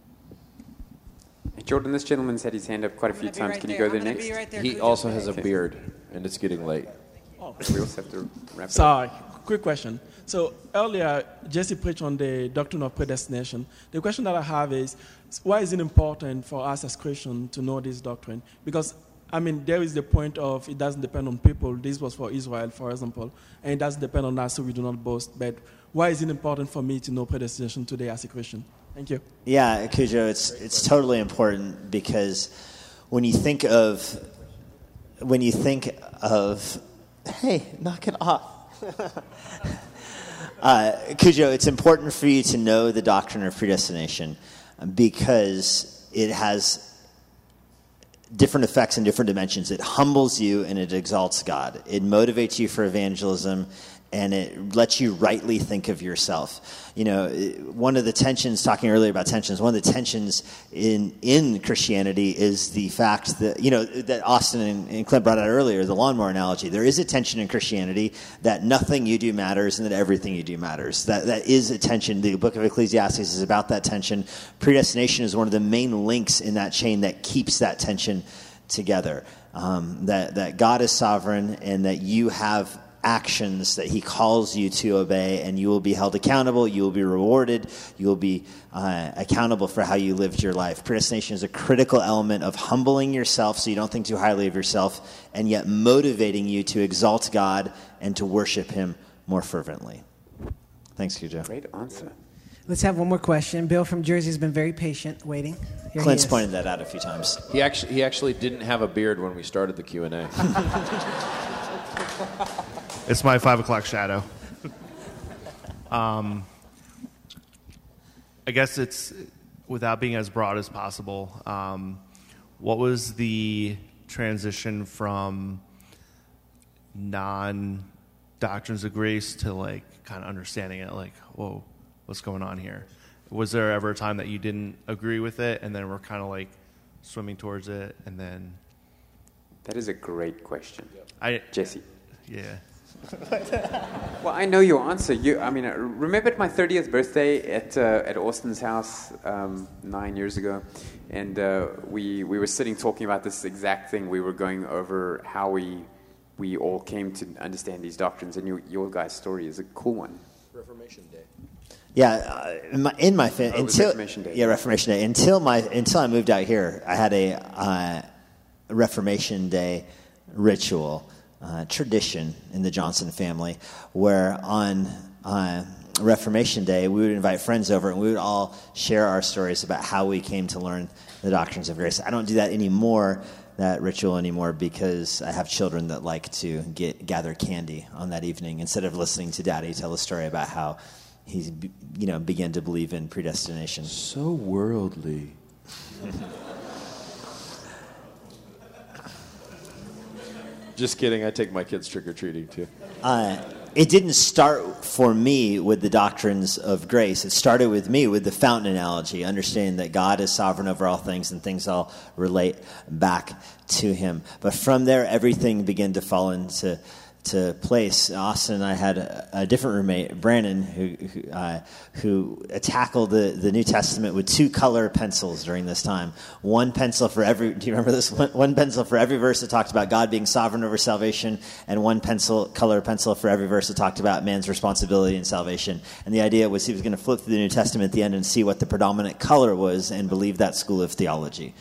Jordan, this gentleman's had his hand up quite a few times. Can you go there next? He also has a beard, and it's getting late. We also have to wrap up. Sorry, quick question. So earlier, Jesse preached on the doctrine of predestination. The question that I have is, why is it important for us as Christians to know this doctrine? Because, there is the point of it doesn't depend on people. This was for Israel, for example, and it doesn't depend on us, so we do not boast. But why is it important for me to know predestination today as a Christian? Thank you. Yeah, Cujo, it's totally important because when you think of, hey, knock it off. Cujo, it's important for you to know the doctrine of predestination because it has different effects in different dimensions. It humbles you and it exalts God. It motivates you for evangelism and it lets you rightly think of yourself. One of the tensions, talking earlier about tensions, one of the tensions in Christianity is the fact that, that Austin and Clint brought out earlier, the lawnmower analogy. There is a tension in Christianity that nothing you do matters and that everything you do matters. That is a tension. The book of Ecclesiastes is about that tension. Predestination is one of the main links in that chain that keeps that tension together. That God is sovereign and that you have actions that he calls you to obey, and you will be held accountable, you will be rewarded, you will be accountable for how you lived your life. Predestination is a critical element of humbling yourself so you don't think too highly of yourself, and yet motivating you to exalt God and to worship him more fervently. Thanks, Cujo. Great answer. Let's have one more question. Bill from Jersey has been very patient, waiting. Here Clint's pointed that out a few times. He actually didn't have a beard when we started the Q&A. It's my 5 o'clock shadow. I guess it's, without being as broad as possible, what was the transition from non-doctrines of grace to, kind of understanding it, whoa, what's going on here? Was there ever a time that you didn't agree with it, and then we're kind of, swimming towards it, and then... That is a great question. Jesse. Yeah. Well, I know your answer. I remember at my 30th birthday at Austin's house 9 years ago, and we were sitting talking about this exact thing. We were going over how we all came to understand these doctrines, and your guys' story is a cool one. Reformation Day. Yeah, until Reformation Day. Yeah, Reformation Day. Until I moved out here, I had a Reformation Day ritual tradition in the Johnson family, where on Reformation Day we would invite friends over and we would all share our stories about how we came to learn the doctrines of grace. I don't do that ritual anymore, because I have children that like to gather candy on that evening instead of listening to Daddy tell a story about how he began to believe in predestination. So worldly. Just kidding. I take my kids trick-or-treating, too. It didn't start for me with the doctrines of grace. It started with me with the fountain analogy, understanding that God is sovereign over all things and things all relate back to him. But from there, everything began to fall into place. Austin and I had a different roommate, Brandon, who tackled the New Testament with 2 color pencils during this time. One pencil for every. Do you remember this? One pencil for every verse that talked about God being sovereign over salvation, and one color pencil for every verse that talked about man's responsibility in salvation. And the idea was he was going to flip through the New Testament at the end and see what the predominant color was, and believe that school of theology.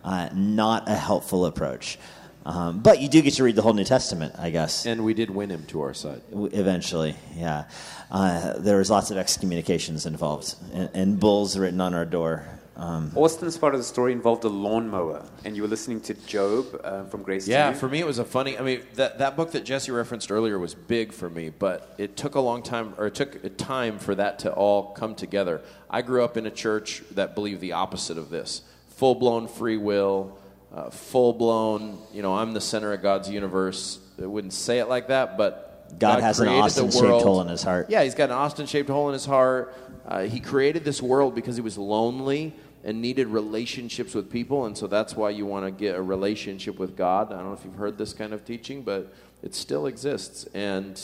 Not a helpful approach. But you do get to read the whole New Testament, I guess. And we did win him to our side. Eventually, yeah. There was lots of excommunications involved, and bulls written on our door. Austin's part of the story involved a lawnmower, and you were listening to Job from Grace to You. Yeah, for me it was that book that Jesse referenced earlier was big for me, but it took it took time for that to all come together. I grew up in a church that believed the opposite of this. Full-blown free will, full-blown, I'm the center of God's universe. I wouldn't say it like that, but God has an Austin-shaped hole in his heart. Yeah, he's got an Austin-shaped hole in his heart. He created this world because he was lonely and needed relationships with people, and so that's why you want to get a relationship with God. I don't know if you've heard this kind of teaching, but it still exists, and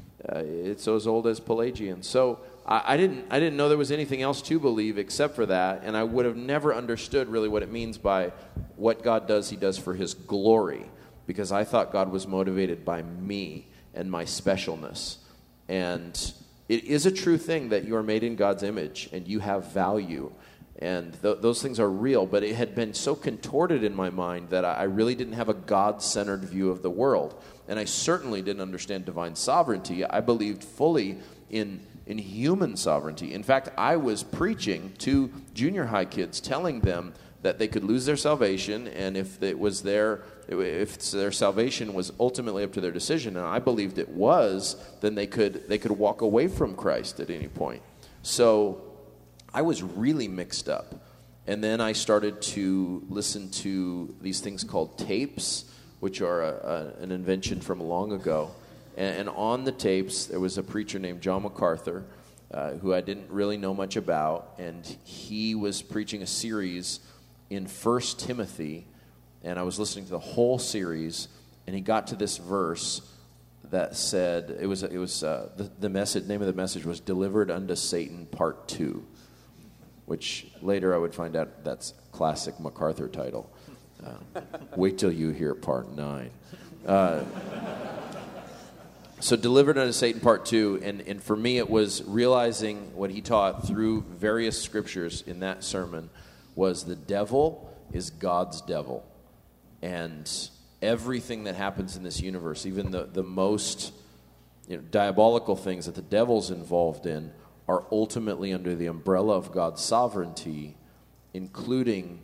it's as old as Pelagian. So I didn't know there was anything else to believe except for that, and I would have never understood really what it means by what God does, he does for his glory, because I thought God was motivated by me and my specialness. And it is a true thing that you are made in God's image and you have value, and those things are real, but it had been so contorted in my mind that I really didn't have a God-centered view of the world, and I certainly didn't understand divine sovereignty. I believed fully in human sovereignty. In fact, I was preaching to junior high kids, telling them that they could lose their salvation, and if their salvation was ultimately up to their decision, and I believed it was, then they could walk away from Christ at any point. So I was really mixed up. And then I started to listen to these things called tapes, which are an invention from long ago. And on the tapes, there was a preacher named John MacArthur, who I didn't really know much about, and he was preaching a series in 1 Timothy, and I was listening to the whole series, and he got to this verse that said, the message, name of the message was Delivered Unto Satan Part 2, which later I would find out that's classic MacArthur title. Wait till you hear Part 9. So Delivered Unto Satan Part 2, and for me it was realizing what he taught through various scriptures in that sermon was the devil is God's devil. And everything that happens in this universe, even the most diabolical things that the devil's involved in, are ultimately under the umbrella of God's sovereignty, including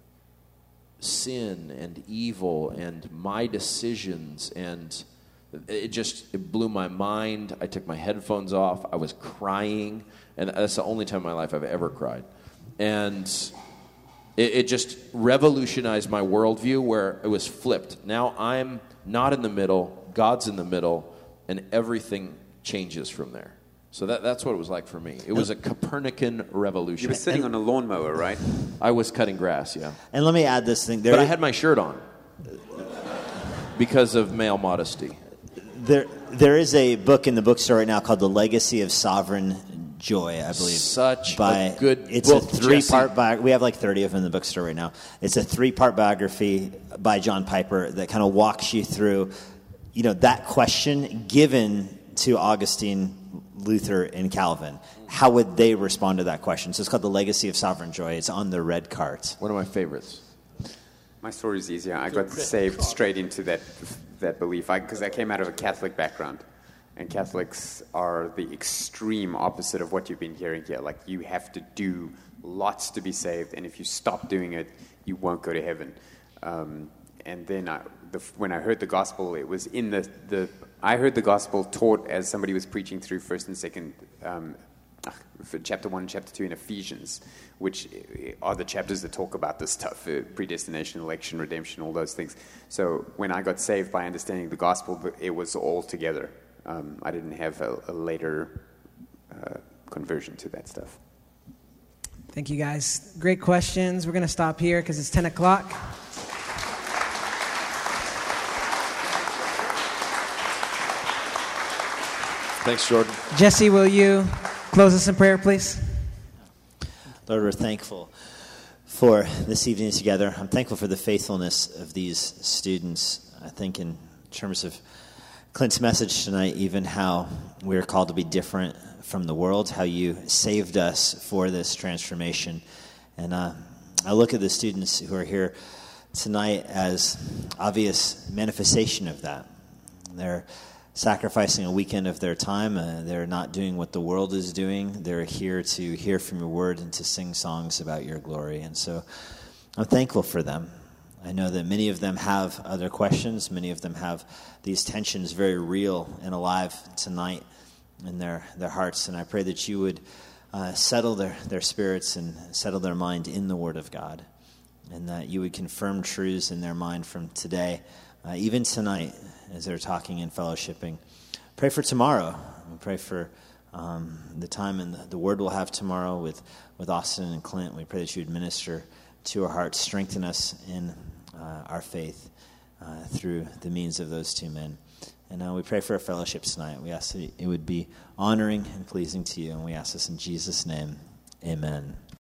sin and evil and my decisions, and it blew my mind. I took my headphones off. I was crying, and that's the only time in my life I've ever cried. And it just revolutionized my worldview, where it was flipped. Now I'm not in the middle, God's in the middle, and everything changes from there. So that's what it was like for me. It was a Copernican revolution. You were sitting on a lawnmower, right? I was cutting grass, yeah. And let me add this thing. But I had my shirt on because of male modesty. There is a book in the bookstore right now called The Legacy of Sovereign Joy, I believe. Such a good It's book, a 3-part biography. We have like 30 of them in the bookstore right now. It's a 3-part biography by John Piper that kind of walks you through, that question given to Augustine Luther and Calvin, how would they respond to that question? So it's called The Legacy of Sovereign Joy. It's on the red cart. One of my favorites. My story is easier. I got saved straight into that belief because I came out of a Catholic background. And Catholics are the extreme opposite of what you've been hearing here. Like, you have to do lots to be saved, and if you stop doing it, you won't go to heaven. And then when I heard the gospel, it was in I heard the gospel taught as somebody was preaching through 1st and 2nd, for chapter 1 and chapter 2 in Ephesians, which are the chapters that talk about this stuff, predestination, election, redemption, all those things. So when I got saved by understanding the gospel, it was all together. I didn't have a later conversion to that stuff. Thank you, guys. Great questions. We're going to stop here because it's 10 o'clock. Thanks, Jordan. Jesse, will you close us in prayer, please? Lord, we're thankful for this evening together. I'm thankful for the faithfulness of these students. I think in terms of Clint's message tonight, even how we're called to be different from the world, how you saved us for this transformation. And I look at the students who are here tonight as obvious manifestation of that. They're sacrificing a weekend of their time. They're not doing what the world is doing. They're here to hear from your word and to sing songs about your glory. And so I'm thankful for them. I know that many of them have other questions. Many of them have these tensions very real and alive tonight in their hearts. And I pray that you would settle their spirits and settle their mind in the Word of God, and that you would confirm truths in their mind from today, even tonight, as they're talking and fellowshipping. Pray for tomorrow. Pray for the time and the word we'll have tomorrow with Austin and Clint. We pray that you would minister to our hearts, strengthen us in our faith through the means of those two men. And we pray for our fellowship tonight. We ask that it would be honoring and pleasing to you, and we ask this in Jesus' name. Amen.